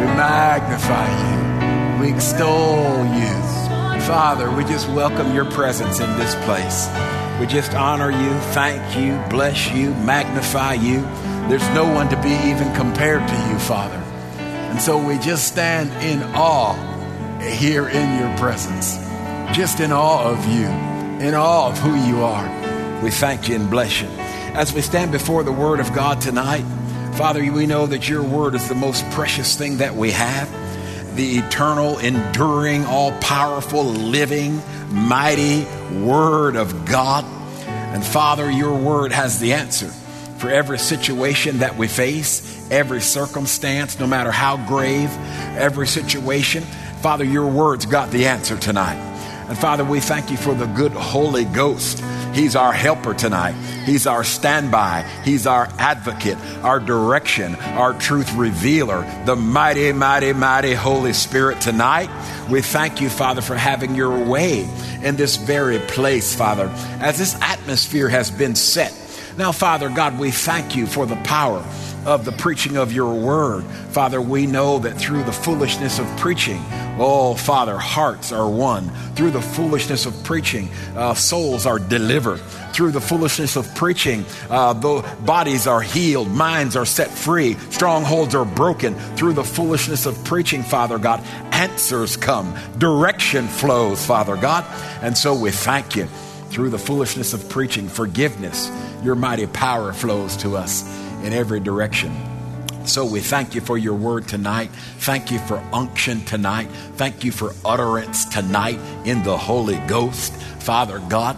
magnify you. We extol you. Father, we just welcome your presence in this place. We just honor you, thank you, bless you, magnify you. There's no one to be even compared to you, Father. And so we just stand in awe here in your presence. Just in awe of you, in awe of who you are. We thank you and bless you. As we stand before the Word of God tonight, Father, we know that your Word is the most precious thing that we have. The eternal, enduring, all-powerful, living, mighty Word of God. And Father, your Word has the answer for every situation that we face, every circumstance, no matter how grave, every situation. Father, your Word's got the answer tonight. And Father, we thank you for the good Holy Ghost. He's our helper tonight. He's our standby. He's our advocate, our direction, our truth revealer, the mighty, mighty, mighty Holy Spirit tonight. We thank you, Father, for having your way in this very place, Father, as this atmosphere has been set. Now, Father God, we thank you for the power of the preaching of your word. Father, we know that through the foolishness of preaching, oh, Father, hearts are won. Through the foolishness of preaching, souls are delivered. Through the foolishness of preaching, the bodies are healed, minds are set free, strongholds are broken. Through the foolishness of preaching, Father God, answers come, direction flows, Father God. And so we thank you. Through the foolishness of preaching, forgiveness, your mighty power flows to us in every direction. So we thank you for your word tonight. Thank you for unction tonight. Thank you for utterance tonight in the Holy Ghost, Father God,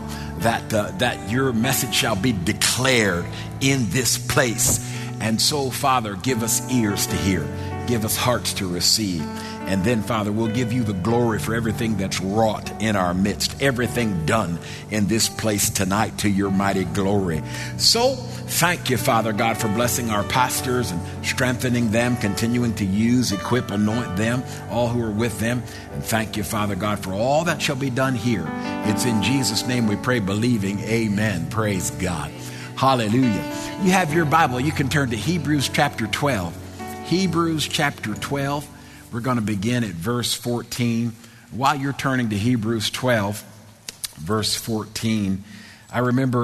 that your message shall be declared in this place. And so, Father, give us ears to hear. Give us hearts to receive. And then, Father, we'll give you the glory for everything that's wrought in our midst, everything done in this place tonight to your mighty glory. So thank you, Father God, for blessing our pastors and strengthening them, continuing to use, equip, anoint them, all who are with them. And thank you, Father God, for all that shall be done here. It's in Jesus' name we pray, believing. Amen. Praise God. Hallelujah. You have your Bible. You can turn to Hebrews chapter 12. Hebrews chapter 12. We're going to begin at verse 14. While you're turning to Hebrews 12, verse 14, I remember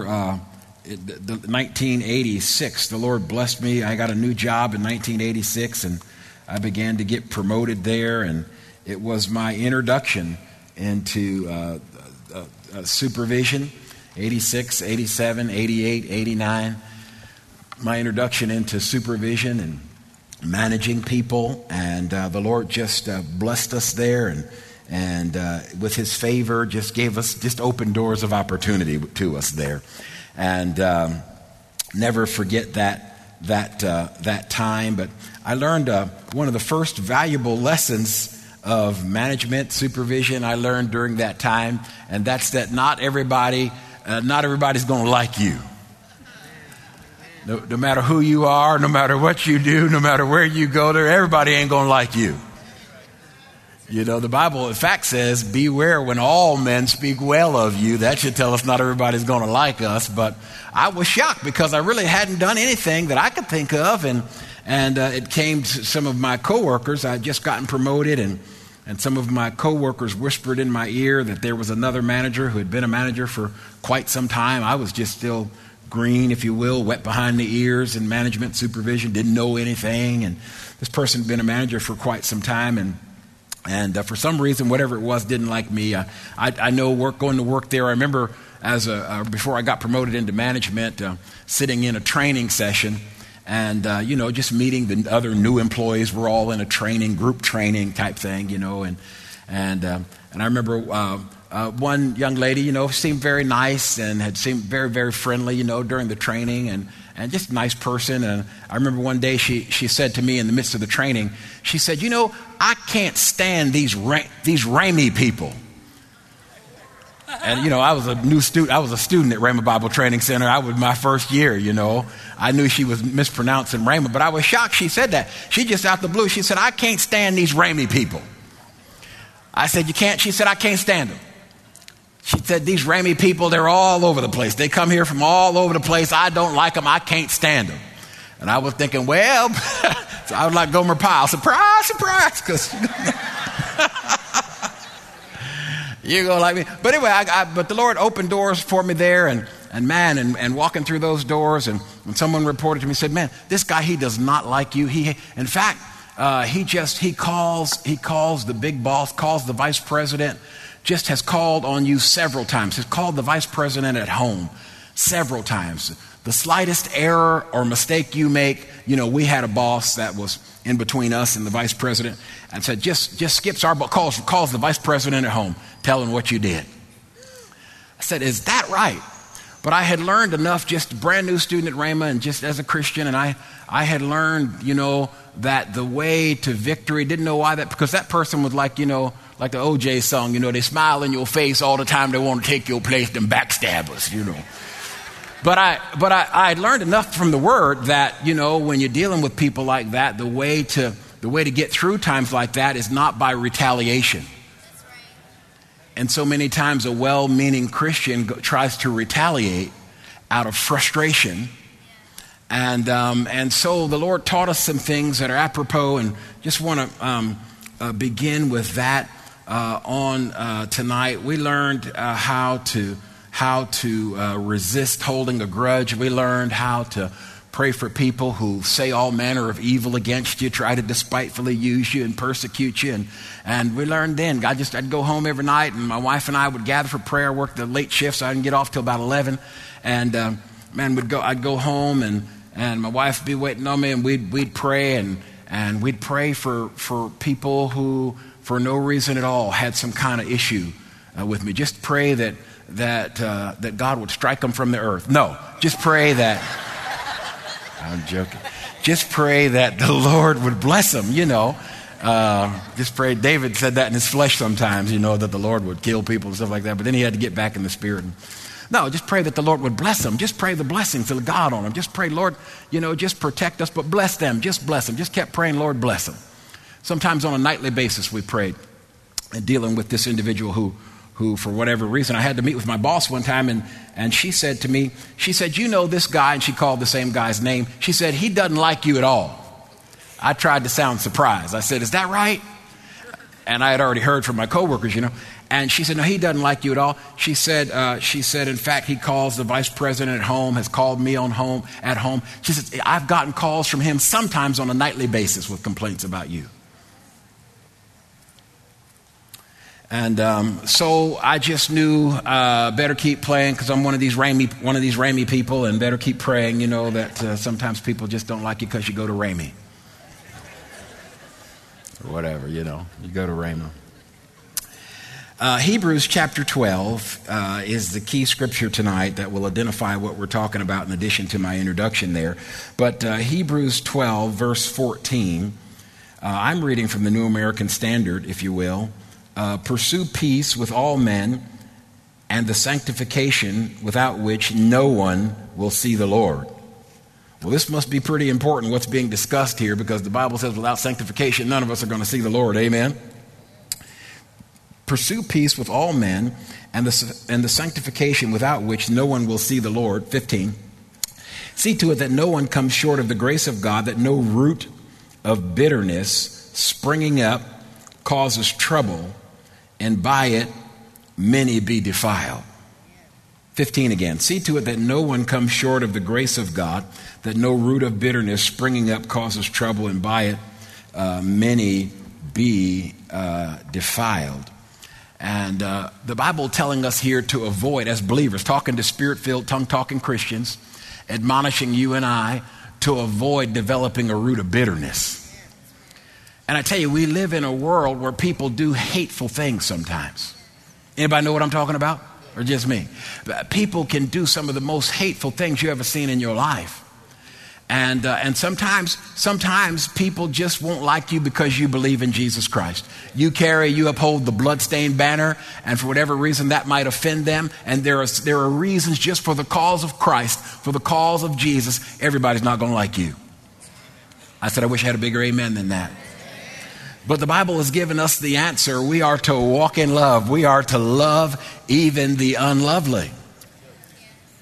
1986, the Lord blessed me. I got a new job in 1986, and I began to get promoted there, and it was my introduction into supervision, 86, 87, 88, 89, my introduction into supervision and managing people, and the Lord just blessed us there, and with his favor just gave us, just opened doors of opportunity to us there. And never forget that time. But I learned one of the first valuable lessons of management supervision I learned during that time, and that's that not everybody's going to like you. No matter who you are, no matter what you do, no matter where you go there, everybody ain't going to like you. You know, the Bible, in fact, says, beware when all men speak well of you. That should tell us not everybody's going to like us. But I was shocked because I really hadn't done anything that I could think of. And it came to some of my coworkers. I had just gotten promoted, and some of my coworkers whispered in my ear that there was another manager who had been a manager for quite some time. I was just still green, if you will, wet behind the ears in management supervision, didn't know anything. And this person had been a manager for quite some time, and for some reason, whatever it was, didn't like me. I know going to work there. I remember before I got promoted into management, sitting in a training session, and just meeting the other new employees. We're all in a group training type thing, and I remember one young lady, seemed very nice and had seemed very, very friendly, during the training, and just a nice person. And I remember one day she said to me in the midst of the training, she said, I can't stand these Ramey people. And, I was a new student. I was a student at Rhema Bible Training Center. I was my first year, I knew she was mispronouncing Rhema, but I was shocked she said that. She just out the blue, she said, I can't stand these Ramey people. I said, you can't? She said, I can't stand them. She said, these Ramey people, they're all over the place. They come here from all over the place. I don't like them. I can't stand them. And I was thinking, well, So I was like Gomer Pyle, surprise, surprise, because you go like me. But anyway, but the Lord opened doors for me there, and walking through those doors, and when someone reported to me, said, man, this guy, he does not like you. In fact, he calls the big boss, calls the vice president, just has called on you several times. Has called the vice president at home several times. The slightest error or mistake you make, we had a boss that was in between us and the vice president, and said, just skips our boss, calls the vice president at home, telling what you did. I said, is that right? But I had learned enough, just a brand new student at Rhema, and just as a Christian, and I had learned, that the way to victory, didn't know why that, because that person was like, like the OJ song, they smile in your face all the time, they want to take your place, them backstabbers, But I learned enough from the Word that, when you're dealing with people like that, the way to get through times like that is not by retaliation. And so many times a well-meaning Christian tries to retaliate out of frustration. And so the Lord taught us some things that are apropos, and just want to begin with that on tonight. We learned how to resist holding a grudge. We learned how to pray for people who say all manner of evil against you, try to despitefully use you and persecute you. And we learned then, I'd go home every night, and my wife and I would gather for prayer, work the late shift, so I didn't get off till about 11. And I'd go home, and my wife would be waiting on me, and we'd pray, and we'd pray for people who, for no reason at all, had some kind of issue with me. Just pray that God would strike them from the earth. No, just pray that. I'm joking. Just pray that the Lord would bless them, Just pray. David said that in his flesh sometimes, that the Lord would kill people and stuff like that. But then he had to get back in the spirit. No, just pray that the Lord would bless them. Just pray the blessings of God on them. Just pray, Lord, just protect us, but bless them. Just bless them. Just kept praying, Lord, bless them. Sometimes on a nightly basis we prayed, and dealing with this individual who for whatever reason, I had to meet with my boss one time, and she said to me, this guy, and she called the same guy's name. She said, he doesn't like you at all. I tried to sound surprised. I said, is that right? And I had already heard from my coworkers, And she said, no, he doesn't like you at all. She said, in fact, he calls the vice president at home, has called me at home. She said, I've gotten calls from him sometimes on a nightly basis with complaints about you. And so I just knew better keep praying, because I'm one of these Ramey people, and better keep praying, that sometimes people just don't like you because you go to Ramey. Or whatever, you go to Ramey. Hebrews chapter 12 is the key scripture tonight that will identify what we're talking about in addition to my introduction there. But Hebrews 12, verse 14, I'm reading from the New American Standard, if you will. Pursue peace with all men and the sanctification without which no one will see the Lord. Well, this must be pretty important, what's being discussed here, because the Bible says without sanctification, none of us are going to see the Lord. Amen? Pursue peace with all men and the sanctification without which no one will see the Lord. 15. See to it that no one comes short of the grace of God, that no root of bitterness springing up causes trouble, and by it many be defiled. 15 again. See to it that no one comes short of the grace of God, that no root of bitterness springing up causes trouble, and by it many be defiled. And the Bible telling us here to avoid, as believers, talking to spirit-filled, tongue-talking Christians, admonishing you and I to avoid developing a root of bitterness. And I tell you, we live in a world where people do hateful things sometimes. Anybody know what I'm talking about? Or just me? People can do some of the most hateful things you ever seen in your life. And sometimes people just won't like you because you believe in Jesus Christ. You uphold the bloodstained banner, and for whatever reason that might offend them. And there are reasons just for the cause of Christ, for the cause of Jesus, everybody's not going to like you. I said, I wish I had a bigger amen than that. But the Bible has given us the answer. We are to walk in love. We are to love even the unlovely.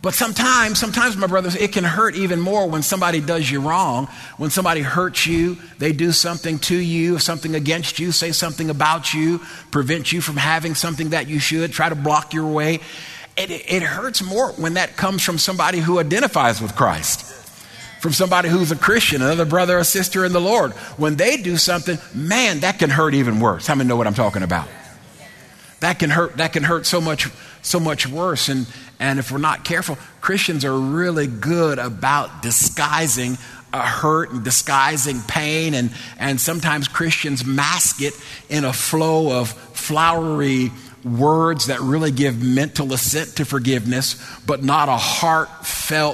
But sometimes, my brothers, it can hurt even more when somebody does you wrong. When somebody hurts you, they do something to you, something against you, say something about you, prevent you from having something that you should, try to block your way. It hurts more when that comes from somebody who identifies with Christ, from somebody who's a Christian, another brother or sister in the Lord. When they do something, man, that can hurt even worse. How many know what I'm talking about? That can hurt so much worse. And if we're not careful, Christians are really good about disguising a hurt and disguising pain. And sometimes Christians mask it in a flow of flowery words that really give mental assent to forgiveness, but not a heartfelt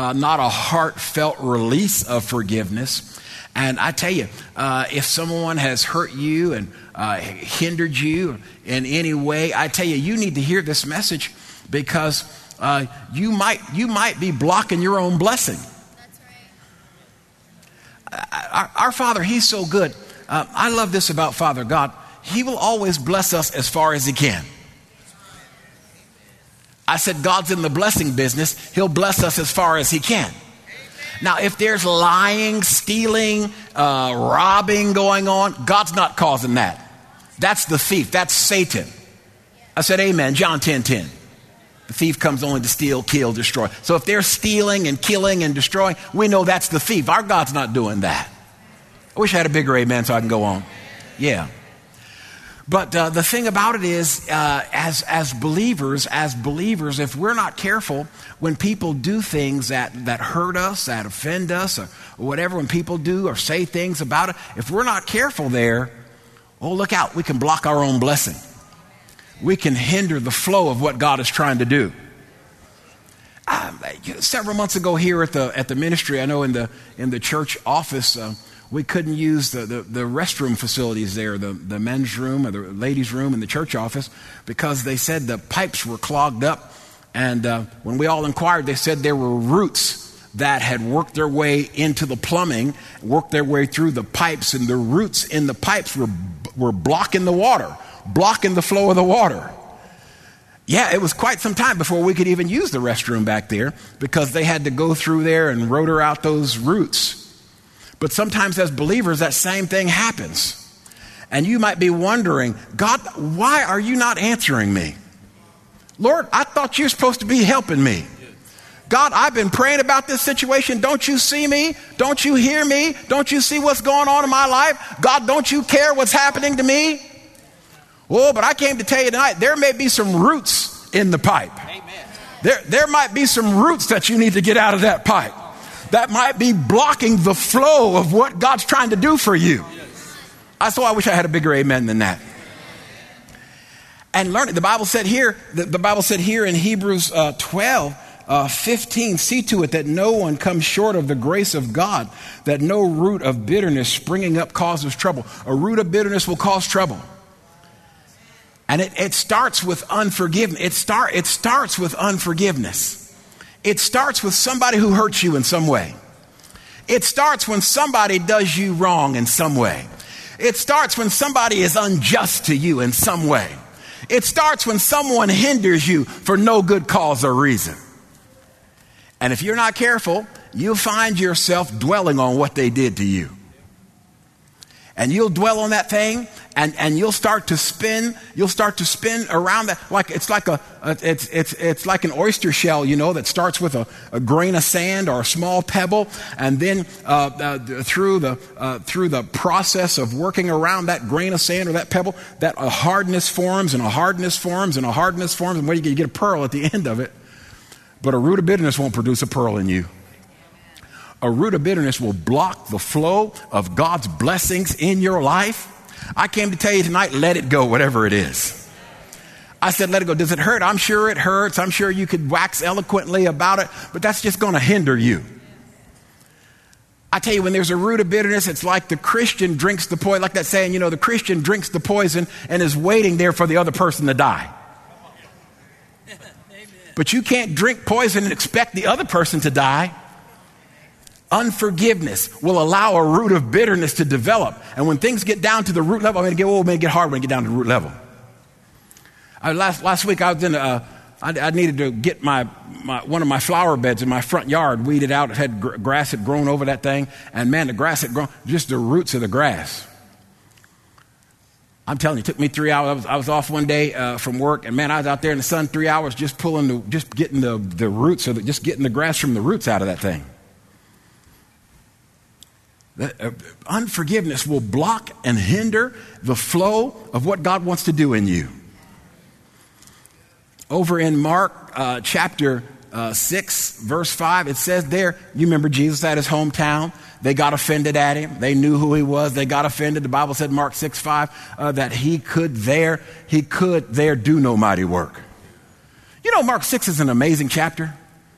release of forgiveness. And I tell you, if someone has hurt you and hindered you in any way, I tell you, you need to hear this message, because you might be blocking your own blessing. That's right. Our Father, He's so good. I love this about Father God. He will always bless us as far as He can. I said God's in the blessing business. He'll bless us as far as He can. Now, if there's lying, stealing, robbing going on, God's not causing that. That's the thief. That's Satan. I said amen. John 10:10. The thief comes only to steal, kill, destroy. So if they're stealing and killing and destroying, we know that's the thief. Our God's not doing that. I wish I had a bigger amen so I can go on. Yeah. But the thing about it is, as believers, if we're not careful, when people do things that hurt us, that offend us, or whatever, when people do or say things about it, if we're not careful there, oh, look out, we can block our own blessing. We can hinder the flow of what God is trying to do. Several months ago here at the ministry, I know in the church office, we couldn't use the restroom facilities there, the men's room or the ladies' room in the church office, because they said the pipes were clogged up. And when we all inquired, they said there were roots that had worked their way into the plumbing, worked their way through the pipes, and the roots in the pipes were blocking the water, blocking the flow of the water. Yeah, it was quite some time before we could even use the restroom back there, because they had to go through there and rotor out those roots. But sometimes as believers, that same thing happens. And you might be wondering, God, why are you not answering me? Lord, I thought you were supposed to be helping me. God, I've been praying about this situation. Don't you see me? Don't you hear me? Don't you see what's going on in my life? God, don't you care what's happening to me? Oh, but I came to tell you tonight, there may be some roots in the pipe. Amen. There might be some roots that you need to get out of that pipe. That might be blocking the flow of what God's trying to do for you. I wish I had a bigger amen than that. And learn it. The Bible said here in Hebrews 12:15, see to it that no one comes short of the grace of God, that no root of bitterness springing up causes trouble. A root of bitterness will cause trouble. And it starts with unforgiveness. It starts with unforgiveness. It starts with somebody who hurts you in some way. It starts when somebody does you wrong in some way. It starts when somebody is unjust to you in some way. It starts when someone hinders you for no good cause or reason. And if you're not careful, you'll find yourself dwelling on what they did to you. And you'll dwell on that thing, and you'll start to spin around that, like it's like it's like an oyster shell, that starts with a grain of sand or a small pebble, and then through the process of working around that grain of sand or that pebble, that a hardness forms and a hardness forms and a hardness forms, and what you get a pearl at the end of it. But a root of bitterness won't produce a pearl in you. A root of bitterness will block the flow of God's blessings in your life. I came to tell you tonight, let it go, whatever it is. I said, let it go. Does it hurt? I'm sure it hurts. I'm sure you could wax eloquently about it, but that's just going to hinder you. I tell you, when there's a root of bitterness, it's like the Christian drinks the poison, like that saying, the Christian drinks the poison and is waiting there for the other person to die. But you can't drink poison and expect the other person to die. Unforgiveness will allow a root of bitterness to develop. And when things get down to the root level, it may get hard when it get down to the root level. Last week I was in I needed to get one of my flower beds in my front yard weeded out. It had grass had grown over that thing, and man, the grass had grown, just the roots of the grass. I'm telling you, it took me 3 hours. I was off one day from work, and man, I was out there in the sun 3 hours just getting the roots, just getting the grass from the roots out of that thing. Unforgiveness will block and hinder the flow of what God wants to do in you. Over in Mark chapter 6, verse 5, it says there, you remember Jesus at his hometown. They got offended at him. They knew who he was. They got offended. The Bible said, Mark 6:5, that he could there do no mighty work. You know, Mark 6 is an amazing chapter.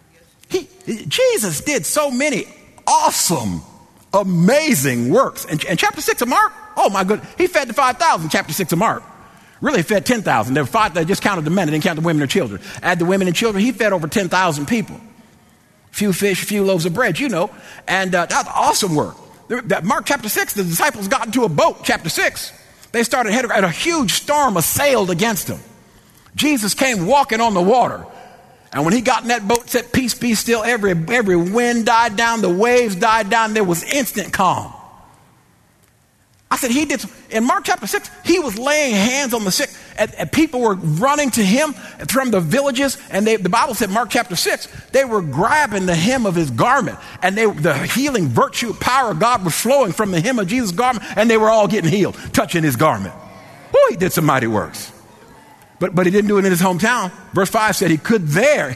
Jesus did so many awesome, amazing works. And chapter 6 of Mark, oh my goodness, he fed the 5,000, chapter 6 of Mark. Really fed 10,000. There were 5, they just counted the men, they didn't count the women and children. Add the women and children, he fed over 10,000 people. Few fish, few loaves of bread, you know. And that's awesome work. Mark chapter 6, the disciples got into a boat, chapter 6. They started heading, and a huge storm assailed against them. Jesus came walking on the water. And when he got in that boat, said, peace, be still. Every wind died down, the waves died down. There was instant calm. I said, in Mark chapter 6, he was laying hands on the sick, and people were running to him from the villages, and the Bible said, Mark chapter 6, they were grabbing the hem of his garment, and the healing virtue, power of God was flowing from the hem of Jesus' garment, and they were all getting healed, touching his garment. Boy, he did some mighty works. But he didn't do it in his hometown. Verse 5 said he could there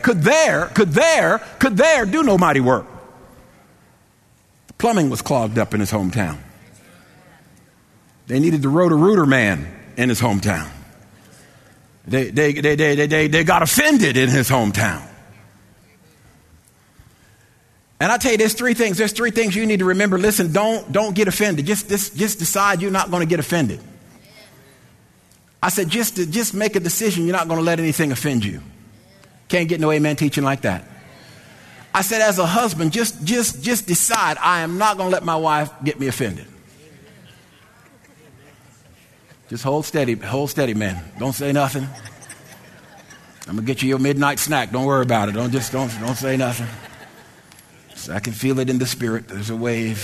do no mighty work. The plumbing was clogged up in his hometown. They needed the Roto-Rooter man in his hometown. They got offended in his hometown. And I tell you, there's three things you need to remember. Listen, don't get offended. Just decide you're not going to get offended. I said, just make a decision. You're not going to let anything offend you. Can't get no amen teaching like that. I said, as a husband, just decide I am not going to let my wife get me offended. Just hold steady, man. Don't say nothing. I'm gonna get you your midnight snack. Don't worry about it. Don't say nothing. So I can feel it in the spirit. There's a wave.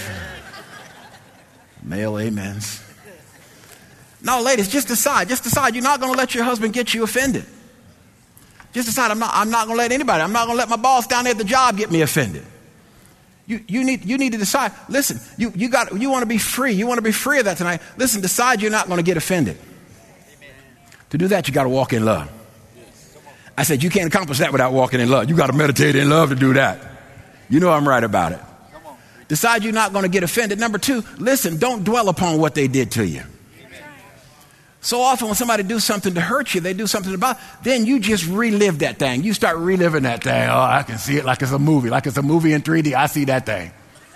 Male amens. No, ladies, just decide. You're not gonna let your husband get you offended. Just decide I'm not gonna let anybody. I'm not gonna let my boss down there at the job get me offended. You need to decide. Listen, you want to be free. You want to be free of that tonight. Listen, decide you're not going to get offended. Amen. To do that, you got to walk in love. Yes. I said you can't accomplish that without walking in love. You got to meditate in love to do that. You know I'm right about it. Decide you're not going to get offended. Number 2, listen, don't dwell upon what they did to you. So often when somebody do something to hurt you, they do something about it, then you just relive that thing. You start reliving that thing. Oh, I can see it like it's a movie in 3D. I see that thing.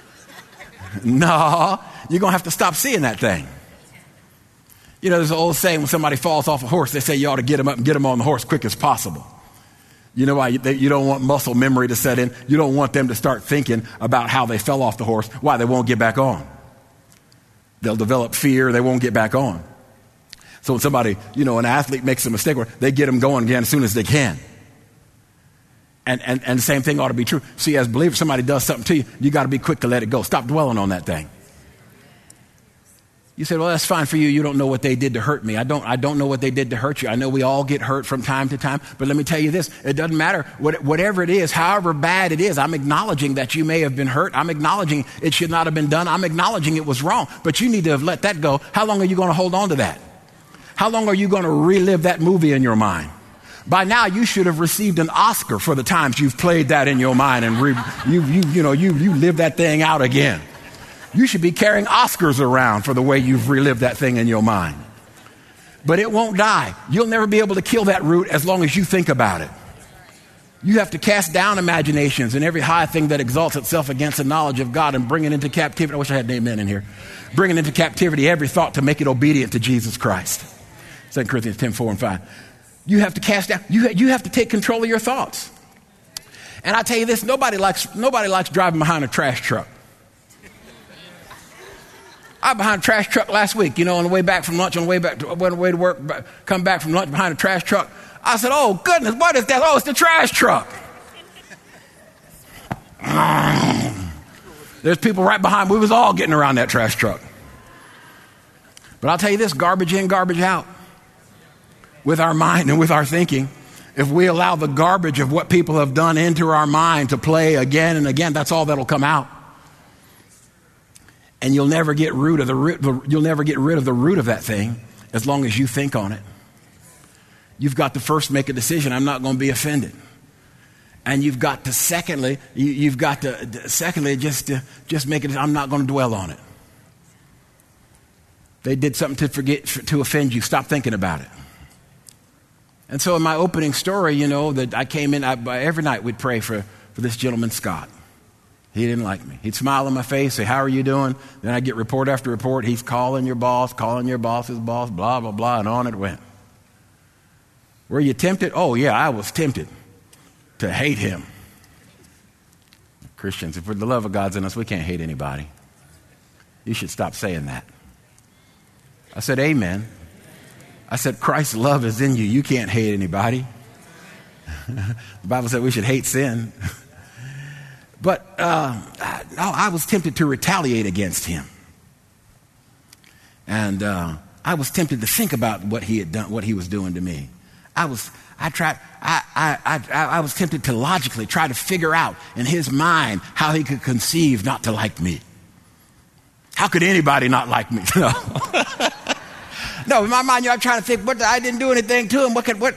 No, you're going to have to stop seeing that thing. You know, there's an old saying when somebody falls off a horse, they say you ought to get them up and get them on the horse quick as possible. You know why? You don't want muscle memory to set in. You don't want them to start thinking about how they fell off the horse. Why? They won't get back on. They'll develop fear. They won't get back on. So when somebody, an athlete makes a mistake, they get them going again as soon as they can. And the same thing ought to be true. See, as believers, somebody does something to you, you got to be quick to let it go. Stop dwelling on that thing. You say, well, that's fine for you. You don't know what they did to hurt me. I don't know what they did to hurt you. I know we all get hurt from time to time. But let me tell you this. It doesn't matter. Whatever it is, however bad it is, I'm acknowledging that you may have been hurt. I'm acknowledging it should not have been done. I'm acknowledging it was wrong. But you need to have let that go. How long are you going to hold on to that? How long are you going to relive that movie in your mind? By now, you should have received an Oscar for the times you've played that in your mind and you live that thing out again. You should be carrying Oscars around for the way you've relived that thing in your mind. But it won't die. You'll never be able to kill that root as long as you think about it. You have to cast down imaginations and every high thing that exalts itself against the knowledge of God and bring it into captivity. I wish I had an amen in here. Bring it into captivity every thought to make it obedient to Jesus Christ. 2 Corinthians 10:4-5. You have to cast down. You have to take control of your thoughts. And I tell you this: nobody likes driving behind a trash truck. I was behind a trash truck last week. On the way back from lunch, on the way to work, come back from lunch behind a trash truck. I said, oh, goodness, what is that? Oh, it's the trash truck. There's people right behind. We was all getting around that trash truck. But I'll tell you this, garbage in, garbage out. With our mind and with our thinking, if we allow the garbage of what people have done into our mind to play again and again, that's all that'll come out. And you'll never get rid of the root of that thing as long as you think on it. You've got to first make a decision. I'm not going to be offended. And you've got to secondly just make it. I'm not going to dwell on it. They did something to offend you. Stop thinking about it. And so in my opening story, that I came in, every night we'd pray for this gentleman, Scott. He didn't like me. He'd smile on my face, say, how are you doing? Then I'd get report after report. He's calling your boss's boss, blah, blah, blah, and on it went. Were you tempted? Oh, yeah, I was tempted to hate him. Christians, if the love of God's in us, we can't hate anybody. You should stop saying that. I said, amen. I said, Christ's love is in you. You can't hate anybody. The Bible said we should hate sin. But no, I was tempted to retaliate against him. And I was tempted to think about what he had done, what he was doing to me. I was tempted to logically try to figure out in his mind how he could conceive not to like me. How could anybody not like me? No, in my mind, I'm trying to think, I didn't do anything to him.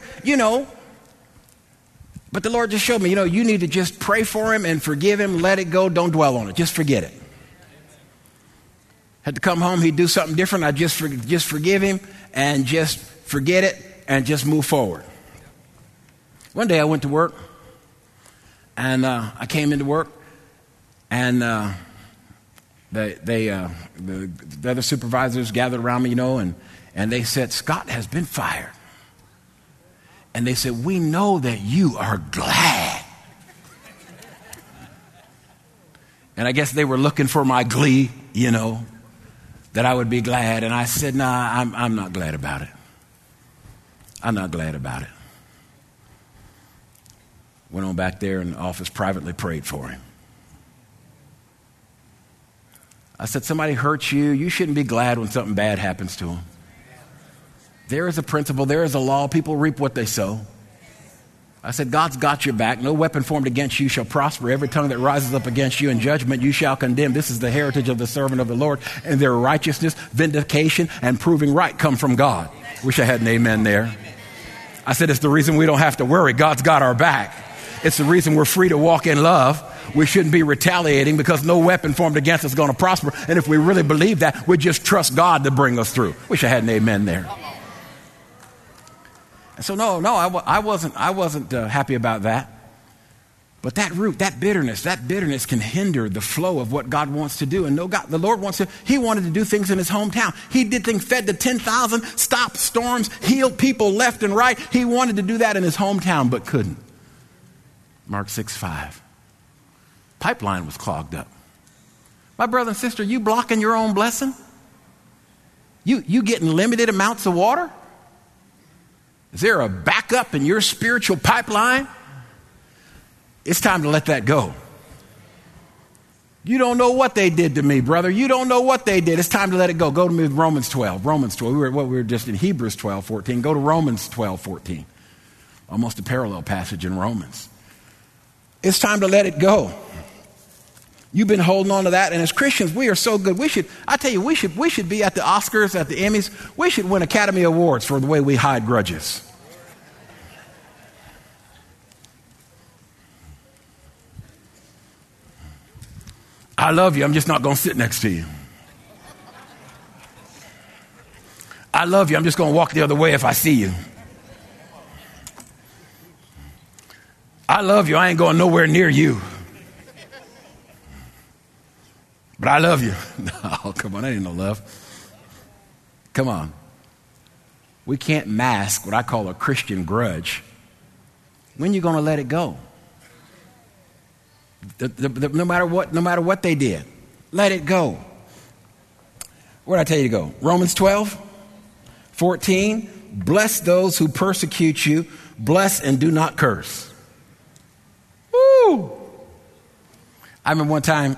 But the Lord just showed me, you need to just pray for him and forgive him, let it go, don't dwell on it. Just forget it. Had to come home, he'd do something different. I'd just forgive him and just forget it and just move forward. One day I went to work, and I came into work, and the other supervisors gathered around me, and they said, Scott has been fired. And they said, we know that you are glad. And I guess they were looking for my glee, that I would be glad. And I said, nah, I'm not glad about it. I'm not glad about it. Went on back there in the office, privately prayed for him. I said, somebody hurts you. You shouldn't be glad when something bad happens to them. There is a principle. There is a law. People reap what they sow. I said, God's got your back. No weapon formed against you shall prosper. Every tongue that rises up against you in judgment you shall condemn. This is the heritage of the servant of the Lord. And their righteousness, vindication, and proving right come from God. Wish I had an amen there. I said, it's the reason we don't have to worry. God's got our back. It's the reason we're free to walk in love. We shouldn't be retaliating because no weapon formed against us is going to prosper. And if we really believe that, we just trust God to bring us through. Wish I had an amen there. And so I wasn't happy about that. But that root, that bitterness can hinder the flow of what God wants to do. And the Lord he wanted to do things in his hometown. He did things, fed the 10,000, stopped storms, healed people left and right. He wanted to do that in his hometown, but couldn't. Mark 6:5. Pipeline was clogged up. My brother and sister, you blocking your own blessing? You getting limited amounts of water? Is there a backup in your spiritual pipeline? It's time to let that go. You don't know what they did to me, brother. You don't know what they did. It's time to let it go. Go to me with Romans 12. Romans 12. We were just in Hebrews 12:14. Go to Romans 12:14. Almost a parallel passage in Romans. It's time to let it go. You've been holding on to that, and as Christians, we are so good. We should be at the Oscars, at the Emmys. We should win Academy Awards for the way we hide grudges. I love you. I'm just not going to sit next to you. I love you. I'm just going to walk the other way if I see you. I love you. I ain't going nowhere near you. But I love you. No, come on. That ain't no love. Come on. We can't mask what I call a Christian grudge. When are you going to let it go? No matter what they did, let it go. Where did I tell you to go? Romans 12:14. Bless those who persecute you. bless and do not curse. Woo! I remember one time,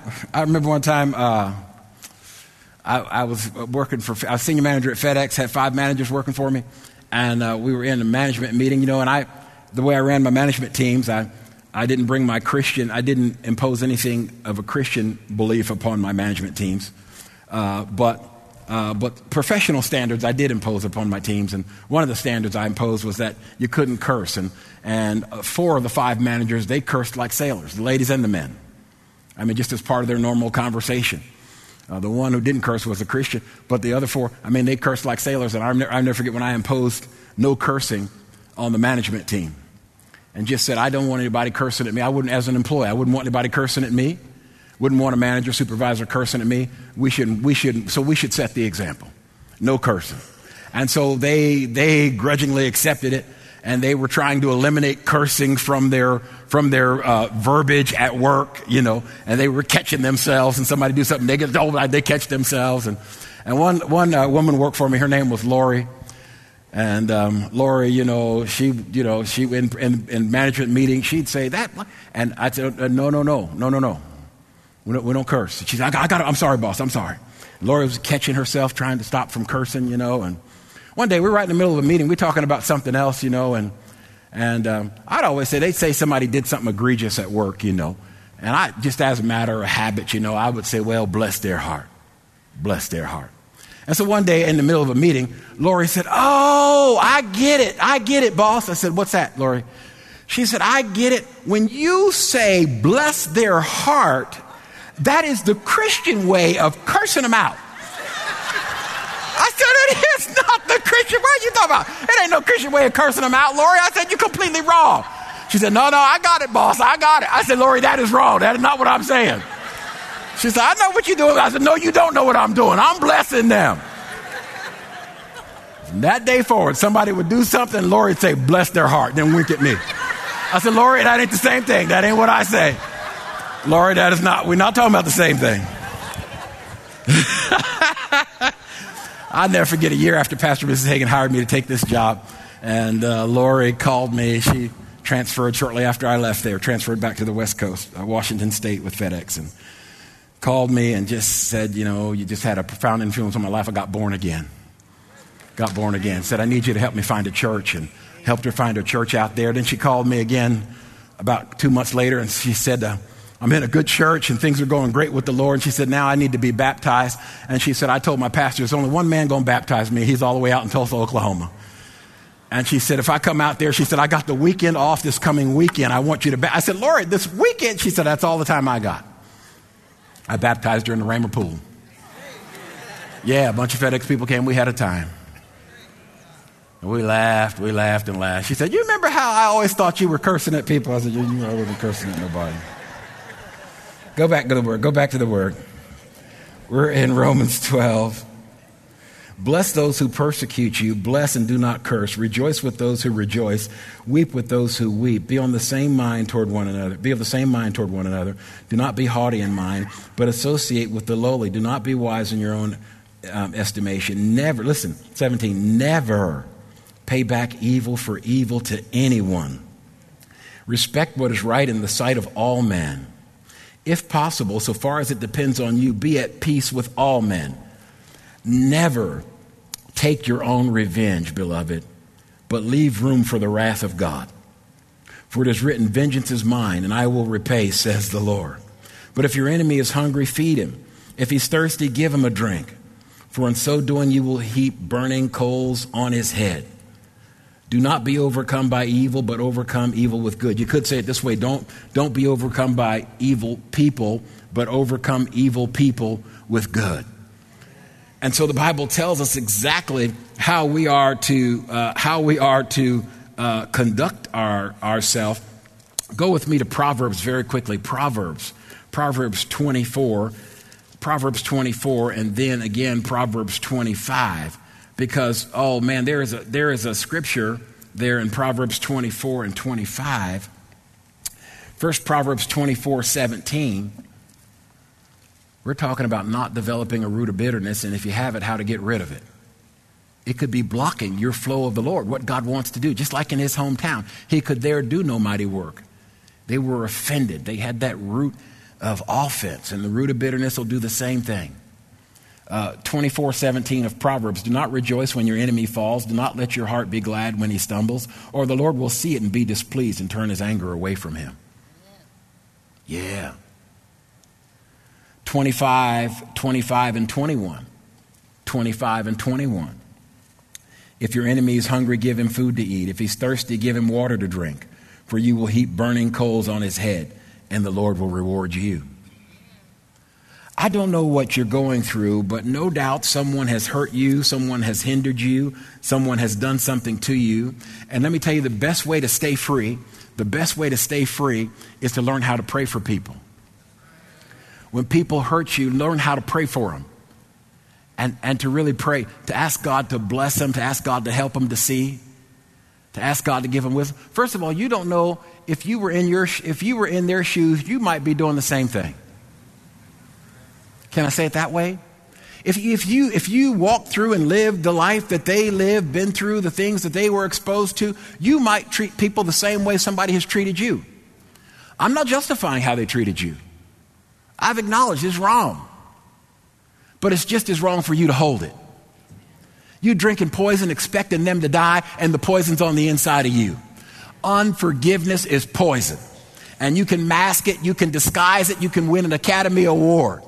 I was senior manager at FedEx, had 5 managers working for me, and we were in a management meeting, and the way I ran my management teams, I didn't didn't impose anything of a Christian belief upon my management teams, but professional standards I did impose upon my teams, and one of the standards I imposed was that you couldn't curse, and 4 of the 5 managers, they cursed like sailors, the ladies and the men. I mean, just as part of their normal conversation. The one who didn't curse was a Christian, but the other 4, they cursed like sailors. And I'll never forget when I imposed no cursing on the management team and just said, I don't want anybody cursing at me. I wouldn't, as an employee, I wouldn't want anybody cursing at me. Wouldn't want a manager, supervisor cursing at me. So we should set the example. No cursing. And so they grudgingly accepted it. And they were trying to eliminate cursing from their verbiage at work, and they were catching themselves, and somebody do something negative, they catch themselves. And one woman worked for me, her name was Lori. And Lori, she in management meetings, she'd say that, and I'd say, no. We don't curse. She's like, I'm sorry, boss, I'm sorry. Lori was catching herself, trying to stop from cursing, and one day we were right in the middle of a meeting. We're talking about something else, and I'd always say, they'd say somebody did something egregious at work, and I, just as a matter of habit, I would say, well, bless their heart. Bless their heart. And so one day in the middle of a meeting, Lori said, oh, I get it, boss. I said, what's that, Lori? She said, I get it. When you say bless their heart, that is the Christian way of cursing them out. I said, it is not the Christian way. What are you talking about? It ain't no Christian way of cursing them out, Lori. I said, you're completely wrong. She said, no, I got it, boss. I got it. I said, Lori, that is wrong. That is not what I'm saying. She said, I know what you're doing. I said, no, you don't know what I'm doing. I'm blessing them. From that day forward, somebody would do something, Lori would say, bless their heart, then wink at me. I said, Lori, that ain't the same thing. That ain't what I say. Lori, we're not talking about the same thing. I'll never forget, a year after Pastor Mrs. Hagan hired me to take this job, and Lori called me. She transferred shortly after I left there, transferred back to the West Coast, Washington State with FedEx, and called me and just said, you just had a profound influence on my life. I got born again. Said, I need you to help me find a church, and helped her find a church out there. Then she called me again about 2 months later, and she said, I'm in a good church and things are going great with the Lord. And she said, now I need to be baptized. And she said, I told my pastor, there's only one man going to baptize me. He's all the way out in Tulsa, Oklahoma. And she said, if I come out there, she said, I got the weekend off this coming weekend. I want you to I said, Lord, this weekend? She said, that's all the time I got. I baptized her in the Raymer pool. Yeah, a bunch of FedEx people came. We had a time. And we laughed. She said, you remember how I always thought you were cursing at people? I said, I wasn't cursing at nobody. Go back to the word. We're in Romans 12. Bless those who persecute you. Bless and do not curse. Rejoice with those who rejoice. Weep with those who weep. Be of the same mind toward one another. Do not be haughty in mind, but associate with the lowly. Do not be wise in your own estimation. Never, listen, 17, never pay back evil for evil to anyone. Respect what is right in the sight of all men. If possible, so far as it depends on you, be at peace with all men. Never take your own revenge, beloved, but leave room for the wrath of God. For it is written, vengeance is mine, and I will repay, says the Lord. But if your enemy is hungry, feed him. If he's thirsty, give him a drink. For in so doing, you will heap burning coals on his head. Do not be overcome by evil, but overcome evil with good. You could say it this way, don't be overcome by evil people, but overcome evil people with good. And so the Bible tells us exactly how we are to conduct ourselves. Go with me to Proverbs very quickly. Proverbs 24, and then again Proverbs 25. Because, oh man, there is a scripture there in Proverbs 24 and 25. First, Proverbs 24:17. We're talking about not developing a root of bitterness, and if you have it, how to get rid of it. It could be blocking your flow of the Lord, what God wants to do. Just like in his hometown, he could there do no mighty work. They were offended. They had that root of offense, and the root of bitterness will do the same thing. 24:17 of Proverbs, do not rejoice when your enemy falls. Do not let your heart be glad when he stumbles, or the Lord will see it and be displeased and turn his anger away from him. Yeah. 25 and 21. 25 and 21. If your enemy is hungry, give him food to eat. If he's thirsty, give him water to drink. For you will heap burning coals on his head, and the Lord will reward you. I don't know what you're going through, but no doubt someone has hurt you, someone has hindered you, someone has done something to you. And let me tell you, the best way to stay free is to learn how to pray for people. When people hurt you, learn how to pray for them. And to really pray, to ask God to bless them, to ask God to help them to see, to ask God to give them wisdom. First of all, you don't know if you were in their shoes, you might be doing the same thing. Can I say it that way? If you walked through and lived the life that they lived, been through the things that they were exposed to, you might treat people the same way somebody has treated you. I'm not justifying how they treated you. I've acknowledged it's wrong. But it's just as wrong for you to hold it. You drinking poison, expecting them to die, and the poison's on the inside of you. Unforgiveness is poison. And you can mask it, you can disguise it, you can win an Academy Award.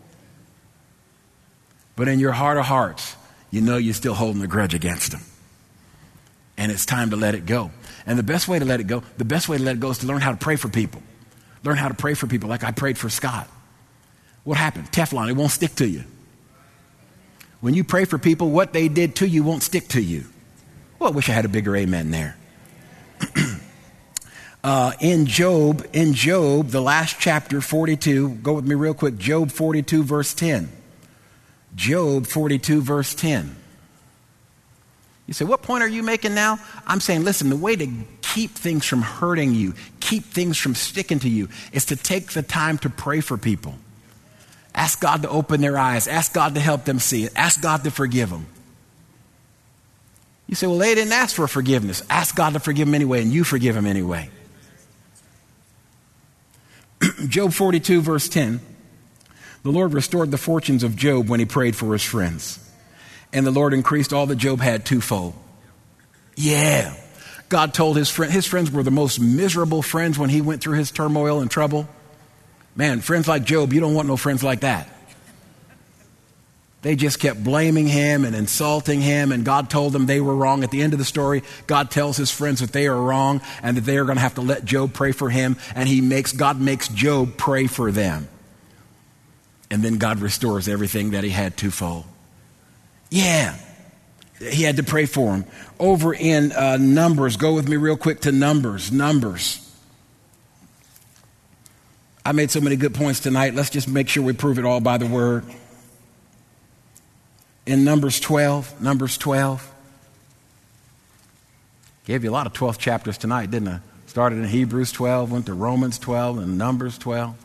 But in your heart of hearts, you know you're still holding a grudge against them. And it's time to let it go. And the best way to let it go is to learn how to pray for people. Learn how to pray for people like I prayed for Scott. What happened? Teflon, it won't stick to you. When you pray for people, what they did to you won't stick to you. Well, I wish I had a bigger amen there. In Job, the last chapter, 42, go with me real quick, Job 42, verse 10. Job 42, verse 10. You say, what point are you making now? I'm saying, listen, the way to keep things from hurting you, keep things from sticking to you, is to take the time to pray for people. Ask God to open their eyes. Ask God to help them see it. Ask God to forgive them. You say, well, they didn't ask for forgiveness. Ask God to forgive them anyway, and you forgive them anyway. Job 42, verse 10. The Lord restored the fortunes of Job when he prayed for his friends. And the Lord increased all that Job had twofold. Yeah. God told his friends were the most miserable friends when he went through his turmoil and trouble. Man, friends like Job, you don't want no friends like that. They just kept blaming him and insulting him, and God told them they were wrong. At the end of the story, God tells his friends that they are wrong and that they are going to have to let Job pray for him, and God makes Job pray for them. And then God restores everything that he had twofold. Yeah. He had to pray for him. Over in Numbers, go with me real quick to Numbers. I made so many good points tonight. Let's just make sure we prove it all by the word. In Numbers 12. Gave you a lot of 12th chapters tonight, didn't I? Started in Hebrews 12, went to Romans 12, and Numbers 12.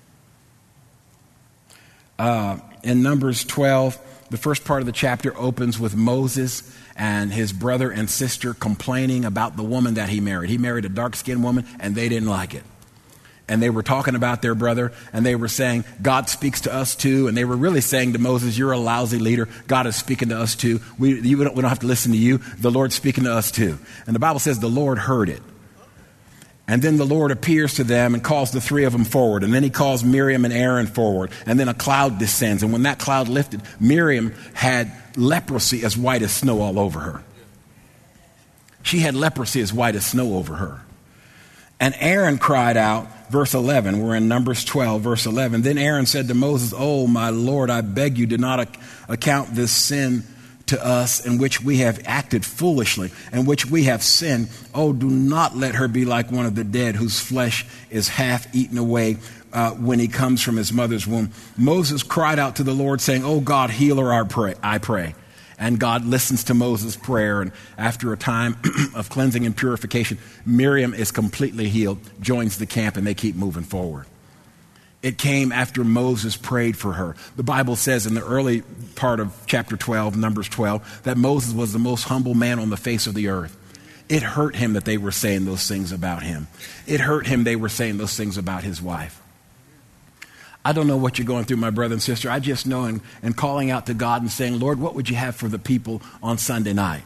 In Numbers 12, the first part of the chapter opens with Moses and his brother and sister complaining about the woman that he married. He married a dark-skinned woman, and they didn't like it. And they were talking about their brother, and they were saying, God speaks to us too. And they were really saying to Moses, you're a lousy leader. God is speaking to us too. We don't have to listen to you. The Lord's speaking to us too. And the Bible says the Lord heard it. And then the Lord appears to them and calls the three of them forward. And then he calls Miriam and Aaron forward. And then a cloud descends. And when that cloud lifted, Miriam had leprosy as white as snow all over her. She had leprosy as white as snow over her. And Aaron cried out, verse 11, we're in Numbers 12, verse 11. Then Aaron said to Moses, oh, my Lord, I beg you, do not account this sin to us in which we have acted foolishly, in which we have sinned. Oh, do not let her be like one of the dead whose flesh is half eaten away when he comes from his mother's womb. Moses cried out to the Lord saying, oh God, heal her, I pray. And God listens to Moses' prayer. And after a time of cleansing and purification, Miriam is completely healed, joins the camp, and they keep moving forward. It came after Moses prayed for her. The Bible says in the early part of chapter 12, Numbers 12, that Moses was the most humble man on the face of the earth. It hurt him that they were saying those things about him. It hurt him they were saying those things about his wife. I don't know what you're going through, my brother and sister. I just know and calling out to God and saying, Lord, what would you have for the people on Sunday night?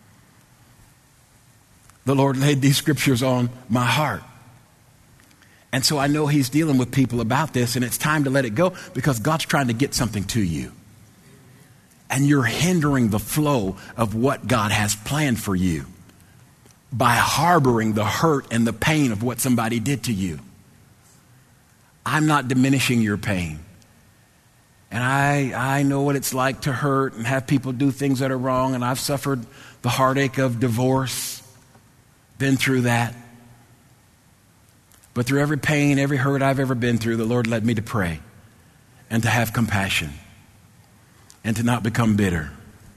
The Lord laid these scriptures on my heart. And so I know he's dealing with people about this, and it's time to let it go because God's trying to get something to you. And you're hindering the flow of what God has planned for you by harboring the hurt and the pain of what somebody did to you. I'm not diminishing your pain. And I know what it's like to hurt and have people do things that are wrong, and I've suffered the heartache of divorce, been through that. But through every pain, every hurt I've ever been through, the Lord led me to pray and to have compassion and to not become bitter.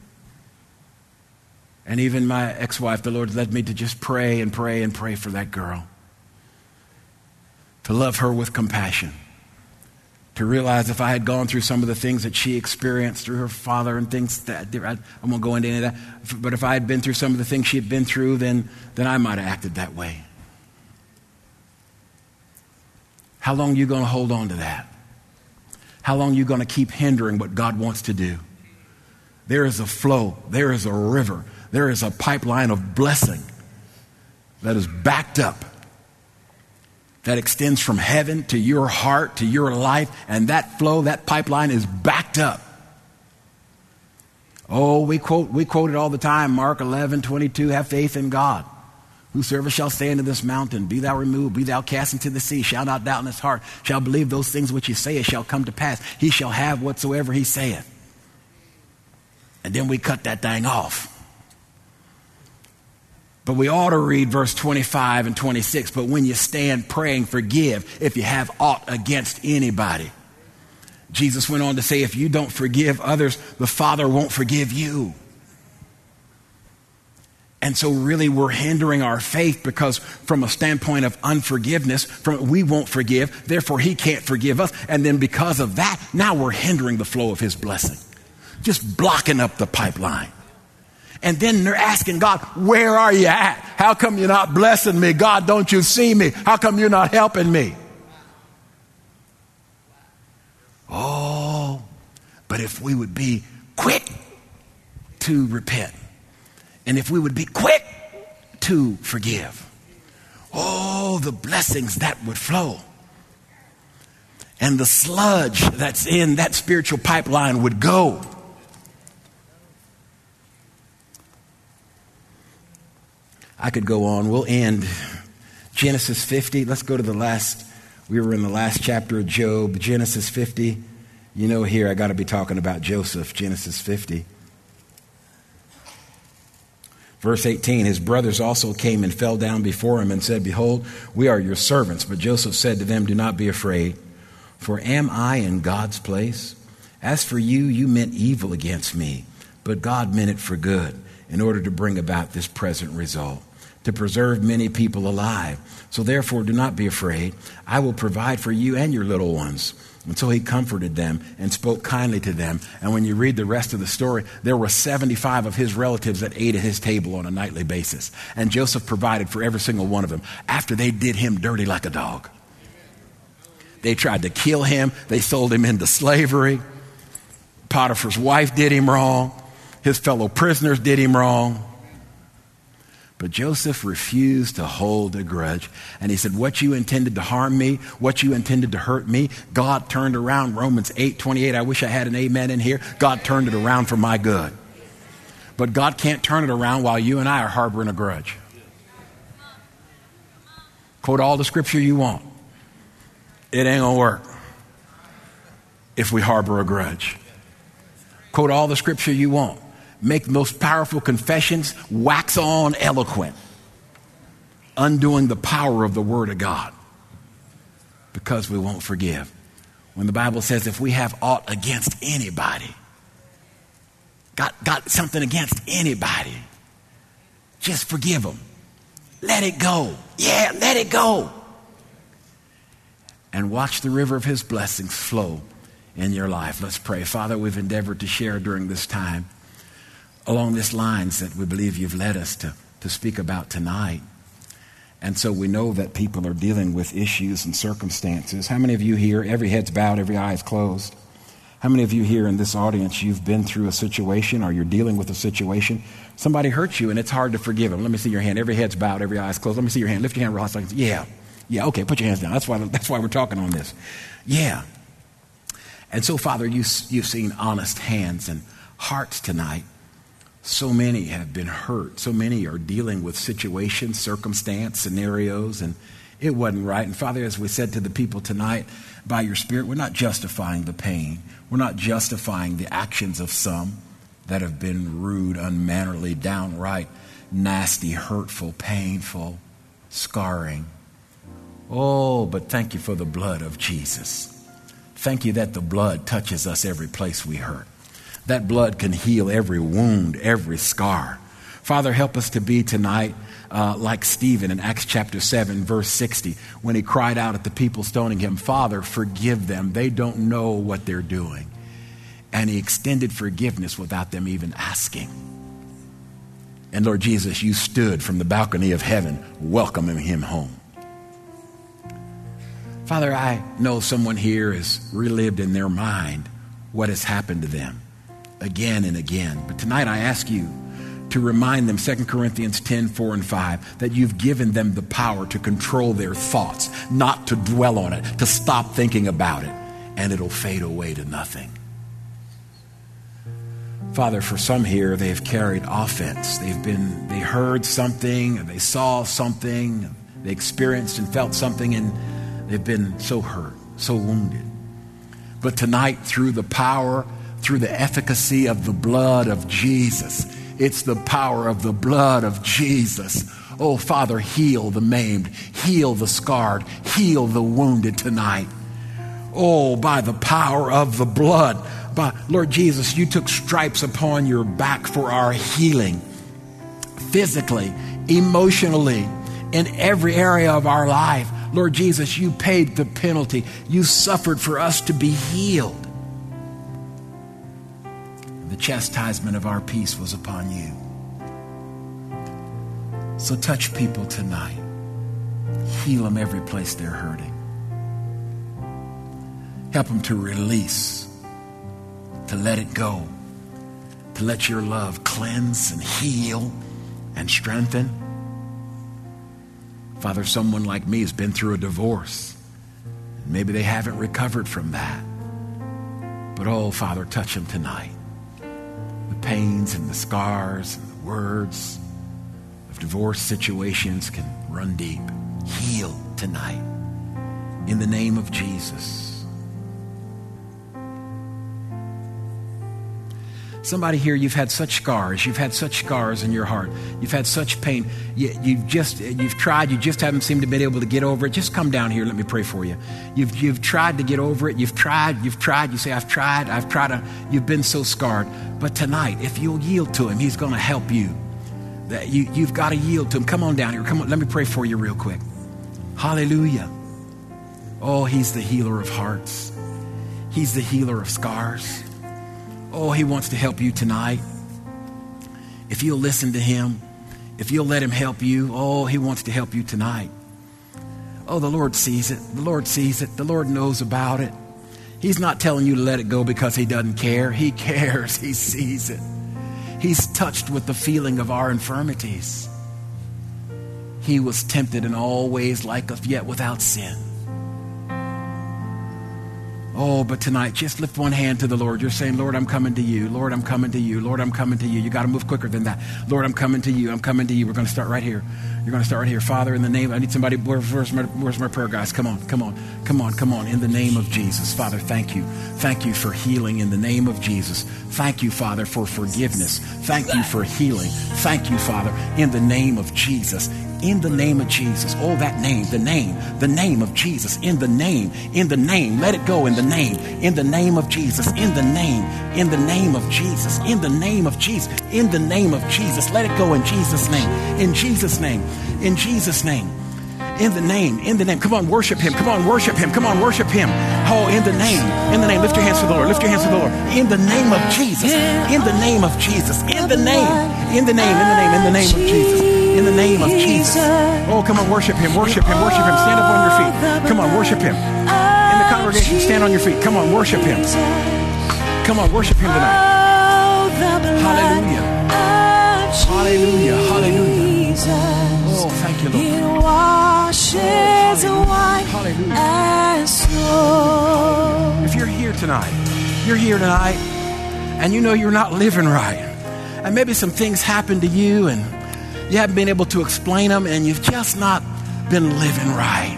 And even my ex-wife, the Lord led me to just pray and pray and pray for that girl. To love her with compassion. To realize if I had gone through some of the things that she experienced through her father and things that, I won't go into any of that, but if I had been through some of the things she had been through, then I might have acted that way. How long are you going to hold on to that? How long are you going to keep hindering what God wants to do? There is a flow. There is a river. There is a pipeline of blessing that is backed up, that extends from heaven to your heart, to your life, and that flow, that pipeline is backed up. Oh, we quote it all the time, Mark 11:22, have faith in God. Whosoever shall say unto this mountain, be thou removed, be thou cast into the sea, shall not doubt in his heart, shall believe those things which he saith shall come to pass. He shall have whatsoever he saith. And then we cut that thing off. But we ought to read verse 25 and 26. But when you stand praying, forgive if you have aught against anybody. Jesus went on to say, if you don't forgive others, the Father won't forgive you. And so really we're hindering our faith because from a standpoint of unforgiveness, we won't forgive, therefore he can't forgive us. And then because of that, now we're hindering the flow of his blessing. Just blocking up the pipeline. And then they're asking God, where are you at? How come you're not blessing me? God, don't you see me? How come you're not helping me? Oh, but if we would be quick to repent, and if we would be quick to forgive, oh, the blessings that would flow. And the sludge that's in that spiritual pipeline would go. I could go on. We'll end Genesis 50. Let's go to the last. We were in the last chapter of Job, Genesis 50. You know, here I got to be talking about Joseph, Genesis 50. Verse 18, his brothers also came and fell down before him and said, behold, we are your servants. But Joseph said to them, do not be afraid, for am I in God's place? As for you, you meant evil against me, but God meant it for good, in order to bring about this present result, to preserve many people alive. So therefore, do not be afraid. I will provide for you and your little ones. And so he comforted them and spoke kindly to them. And when you read the rest of the story, there were 75 of his relatives that ate at his table on a nightly basis. And Joseph provided for every single one of them after they did him dirty like a dog. They tried to kill him. They sold him into slavery. Potiphar's wife did him wrong. His fellow prisoners did him wrong. But Joseph refused to hold a grudge. And he said, what you intended to harm me, what you intended to hurt me, God turned around. Romans 8:28. I wish I had an amen in here. God turned it around for my good. But God can't turn it around while you and I are harboring a grudge. Quote all the scripture you want. It ain't going to work if we harbor a grudge. Quote all the scripture you want. Make the most powerful confessions, wax on eloquent, undoing the power of the word of God because we won't forgive. When the Bible says if we have aught against anybody, got something against anybody, just forgive them. Let it go. Yeah, let it go. and watch the river of his blessings flow in your life. Let's pray. Father, we've endeavored to share during this time along these lines that we believe you've led us to speak about tonight. And so we know that people are dealing with issues and circumstances. How many of you here, every head's bowed, every eye is closed? How many of you here in this audience, you've been through a situation or you're dealing with a situation? Somebody hurt you and it's hard to forgive them. Let me see your hand. Every head's bowed, every eye is closed. Let me see your hand. Lift your hand real high. Yeah. Yeah, okay, put your hands down. That's why we're talking on this. Yeah. And so, Father, you've seen honest hands and hearts tonight. So many have been hurt. So many are dealing with situations, circumstance, scenarios, and it wasn't right. And Father, as we said to the people tonight, by your Spirit, we're not justifying the pain. We're not justifying the actions of some that have been rude, unmannerly, downright nasty, hurtful, painful, scarring. Oh, but thank you for the blood of Jesus. Thank you that the blood touches us every place we hurt. That blood can heal every wound, every scar. Father, help us to be tonight like Stephen in Acts chapter 7, verse 60, when he cried out at the people stoning him, Father, forgive them. They don't know what they're doing. And he extended forgiveness without them even asking. And Lord Jesus, you stood from the balcony of heaven welcoming him home. Father, I know someone here has relived in their mind what has happened to them again and again. But tonight I ask you to remind them, 2 Corinthians 10, 4 and 5, that you've given them the power to control their thoughts, not to dwell on it, to stop thinking about it, and it'll fade away to nothing. Father, for some here, they've carried offense. They heard something, they saw something, they experienced and felt something, and they've been so hurt, so wounded. But tonight, through the power, through the efficacy of the blood of Jesus, it's the power of the blood of Jesus. Oh, Father, heal the maimed, heal the scarred, heal the wounded tonight. Oh, by the power of the blood. Lord Jesus, you took stripes upon your back for our healing, physically, emotionally, in every area of our life. Lord Jesus, you paid the penalty. You suffered for us to be healed. The chastisement of our peace was upon you. So touch people tonight. Heal them every place they're hurting. Help them to release, to let it go, to let your love cleanse and heal and strengthen. Father, someone like me has been through a divorce. Maybe they haven't recovered from that. But oh, Father, touch them tonight. The pains and the scars and the words of divorce situations can run deep. Heal tonight in the name of Jesus. Somebody here, you've had such scars. You've had such scars in your heart. You've had such pain. You've tried. You just haven't seemed to be able to get over it. Just come down here. Let me pray for you. You've tried to get over it. You've tried. You say, I've tried. You've been so scarred. But tonight, if you'll yield to him, he's going to help you. You've got to yield to him. Come on down here. Come on. Let me pray for you real quick. Hallelujah. Oh, he's the healer of hearts. He's the healer of scars. Oh, he wants to help you tonight. If you'll listen to him, if you'll let him help you, oh, he wants to help you tonight. Oh, the Lord sees it. The Lord sees it. The Lord knows about it. He's not telling you to let it go because he doesn't care. He cares. He sees it. He's touched with the feeling of our infirmities. He was tempted in all ways like us, yet without sin. Oh, but tonight, just lift one hand to the Lord. You're saying, Lord, I'm coming to you. Lord, I'm coming to you. Lord, I'm coming to you. You got to move quicker than that. Lord, I'm coming to you. I'm coming to you. We're going to start right here. You're going to start right here. Father, in the name, I need somebody. Where's my prayer, guys? Come on. In the name of Jesus. Father, thank you. Thank you for healing in the name of Jesus. Thank you, Father, for forgiveness. Thank you for healing. Thank you, Father, in the name of Jesus. In the name of Jesus. Oh, that name, the name of Jesus. In the name. Let it go in the name. In the name of Jesus. In the name of Jesus. In the name of Jesus. In the name of Jesus. Let it go in Jesus' name. In Jesus' name. In Jesus' name. In the name. Come on, worship him. Come on, worship him. Come on, worship him. Oh, in the name. Lift your hands to the Lord. Lift your hands to the Lord. In the name of Jesus. In the name of Jesus. In the name of Jesus. In the name of Jesus. Oh, come on, worship him. Worship him. Worship him. Stand up on your feet. Come on, worship him. In the congregation, stand on your feet. Come on, worship him. Come on, worship him tonight. Hallelujah. Hallelujah. Hallelujah. Oh, thank you, Lord. It washes white as snow. If you're here tonight, and you know you're not living right, and maybe some things happened to you and you haven't been able to explain them, and you've just not been living right.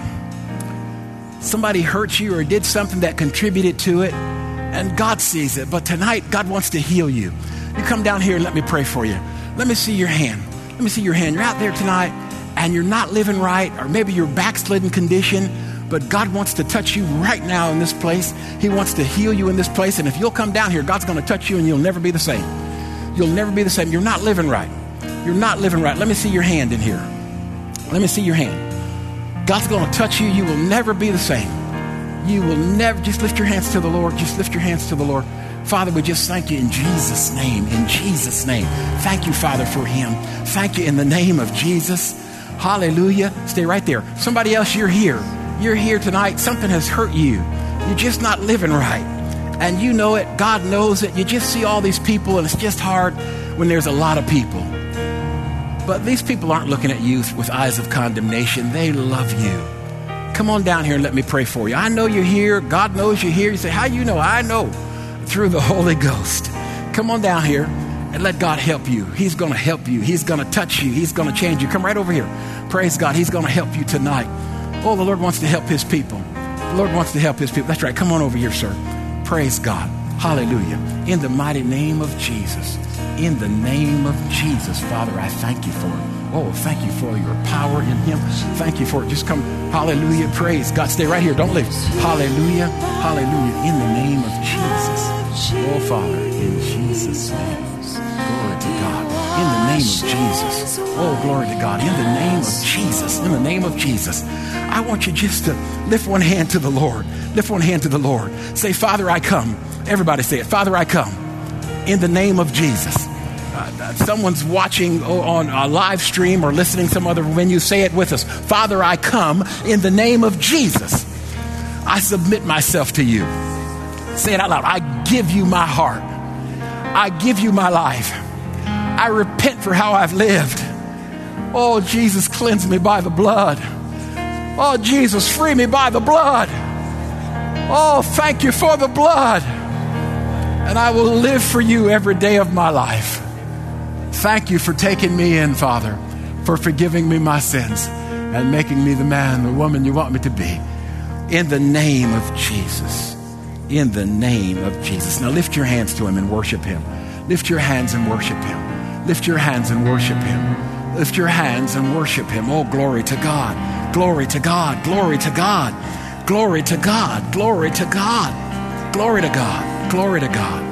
Somebody hurt you or did something that contributed to it, and God sees it. But tonight, God wants to heal you. You come down here and let me pray for you. Let me see your hand. Let me see your hand. You're out there tonight, and you're not living right, or maybe you're backslidden condition, but God wants to touch you right now in this place. He wants to heal you in this place, and if you'll come down here, God's going to touch you, and you'll never be the same. You'll never be the same. You're not living right. You're not living right. Let me see your hand in here. Let me see your hand. God's going to touch you. You will never be the same. You will never. Just lift your hands to the Lord. Just lift your hands to the Lord. Father, we just thank you in Jesus' name. In Jesus' name. Thank you, Father, for him. Thank you in the name of Jesus. Hallelujah. Stay right there. Somebody else, you're here. You're here tonight. Something has hurt you. You're just not living right. And you know it. God knows it. You just see all these people, and it's just hard when there's a lot of people. But these people aren't looking at you with eyes of condemnation. They love you. Come on down here and let me pray for you. I know you're here. God knows you're here. You say, how you know? I know. Through the Holy Ghost. Come on down here and let God help you. He's going to help you. He's going to touch you. He's going to change you. Come right over here. Praise God. He's going to help you tonight. Oh, the Lord wants to help his people. The Lord wants to help his people. That's right. Come on over here, sir. Praise God. Hallelujah. In the mighty name of Jesus. In the name of Jesus, Father, I thank you for it. Oh, thank you for your power in him. Thank you for it. Just come. Hallelujah. Praise God. Stay right here. Don't leave. Hallelujah. Hallelujah. In the name of Jesus. Oh, Father, in Jesus' name. Glory to God. In the name of Jesus. Oh, glory to God. In the name of Jesus. In the name of Jesus. I want you just to lift one hand to the Lord. Lift one hand to the Lord. Say, Father, I come. Everybody say it. Father, I come. In the name of Jesus. Someone's watching on a live stream or listening some other venue. Say it with us. Father, I come in the name of Jesus. I submit myself to you. Say it out loud. I give you my heart. I give you my life. I repent for how I've lived. Oh, Jesus, cleanse me by the blood. Oh, Jesus, free me by the blood. Oh, thank you for the blood. And I will live for you every day of my life. Thank you for taking me in, Father, for forgiving me my sins and making me the man, the woman you want me to be. In the name of Jesus. In the name of Jesus. Now lift your hands to him and worship him. Lift your hands and worship him. Lift your hands and worship him. Lift your hands and worship him. Oh, glory to God. Glory to God. Glory to God. Glory to God. Glory to God. Glory to God. Glory to God.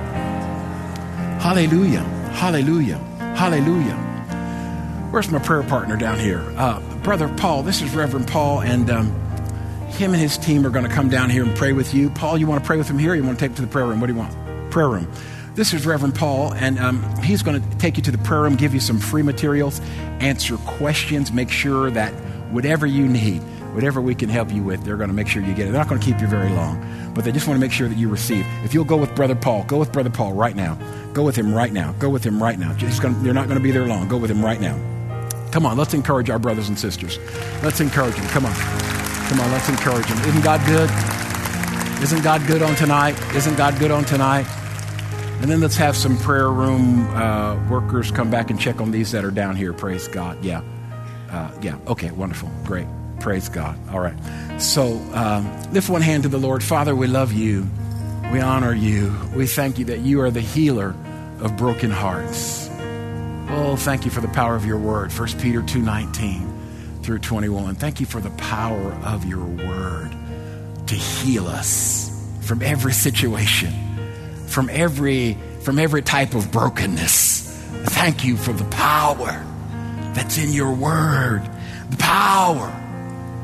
Hallelujah. Hallelujah. Hallelujah. Where's my prayer partner down here? Brother Paul. This is Reverend Paul, and him and his team are going to come down here and pray with you. Paul, you want to pray with him here, or you want to take it to the prayer room? What do you want? Prayer room. This is Reverend Paul, and he's going to take you to the prayer room, give you some free materials, answer questions, make sure that whatever you need, whatever we can help you with, they're going to make sure you get it. They're not going to keep you very long, but they just want to make sure that you receive. If you'll go with Brother Paul, go with Brother Paul right now. Go with him right now. Go with him right now. They're not going to be there long. Go with him right now. Come on, let's encourage our brothers and sisters. Let's encourage them. Come on. Come on, let's encourage them. Isn't God good? Isn't God good on tonight? Isn't God good on tonight? And then let's have some prayer room workers come back and check on these that are down here. Praise God. Yeah. Okay, wonderful. Great. Praise God. All right. So lift one hand to the Lord. Father, we love you. We honor you. We thank you that you are the healer of broken hearts. Oh, thank you for the power of your word. 1 Peter 2:19 through 21. Thank you for the power of your word to heal us from every situation, from every type of brokenness. Thank you for the power that's in your word. The power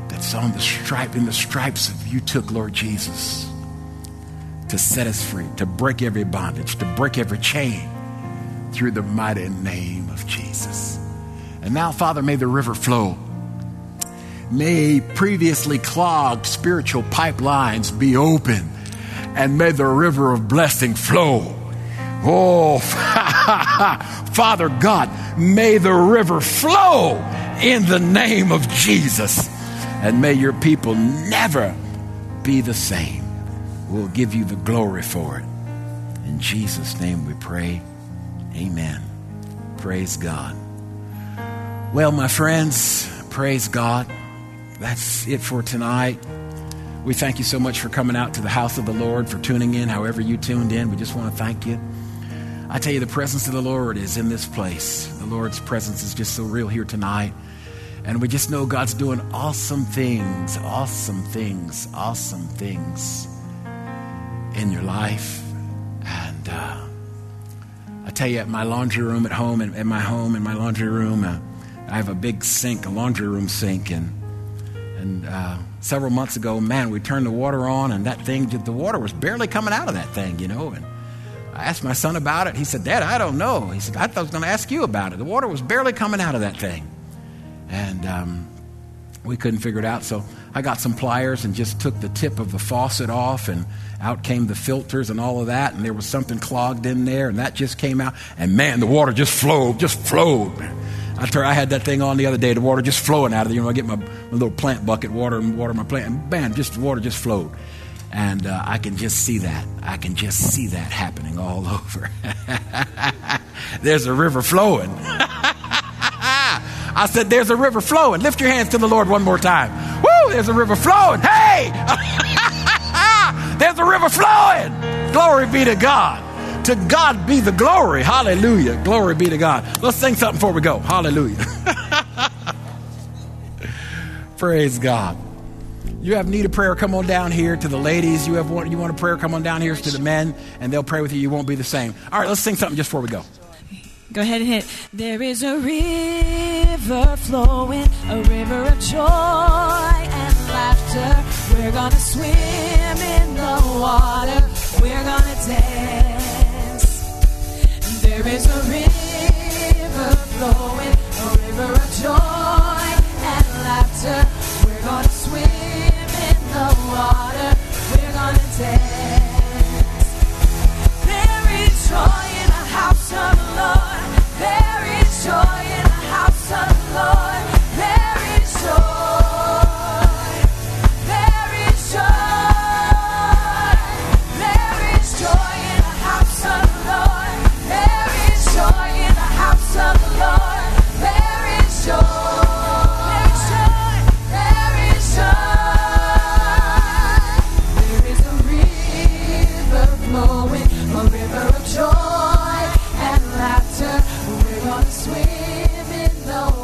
that's on the stripe, in the stripes of you took, Lord Jesus, to set us free, to break every bondage, to break every chain through the mighty name of Jesus. And now, Father, may the river flow. May previously clogged spiritual pipelines be open, and may the river of blessing flow. Oh, Father God, may the river flow in the name of Jesus. And may your people never be the same. We'll give you the glory for it. In Jesus' name we pray. Amen. Praise God. Well, my friends, praise God. That's it for tonight. We thank you so much for coming out to the house of the Lord, for tuning in, however you tuned in. We just want to thank you. I tell you, the presence of the Lord is in this place. The Lord's presence is just so real here tonight. And we just know God's doing awesome things in your life. And I tell you, at my laundry room at home, in my laundry room, I have a big sink, a laundry room sink. And several months ago, man, we turned the water on, and that thing, the water was barely coming out of that thing, And I asked my son about it. He said, Dad, I don't know. He said, I thought I was going to ask you about it. The water was barely coming out of that thing. And we couldn't figure it out. So I got some pliers and just took the tip of the faucet off, and out came the filters and all of that. And there was something clogged in there, and that just came out. And man, the water just flowed. I had that thing on the other day, the water just flowing out of it. I get my little plant bucket, water my plant, and bam, the water just flowed. And I can just see that. I can just see that happening all over. There's a river flowing. I said, there's a river flowing. Lift your hands to the Lord one more time. Woo, there's a river flowing. Hey! There's a river flowing. Glory be to God. To God be the glory. Hallelujah. Glory be to God. Let's sing something before we go. Hallelujah. Praise God. You have need of prayer, come on down here. To the ladies, you want a prayer, come on down here. To the men, and they'll pray with you. You won't be the same. All right, let's sing something just before we go. Go ahead and hit. There is a river flowing, a river of joy and laughter. We're gonna swim in the water. We're gonna dance. There is a river flowing, a river of joy and laughter. We're gonna swim in the water. We're gonna dance. There is joy in the house of the Lord. There is joy in the house of the Lord. There is joy. There is joy. There is joy in the house of the Lord. There is joy in the house of the Lord. There is joy. There is joy. There is a river flowing, a river of joy and laughter. We're gonna swim in the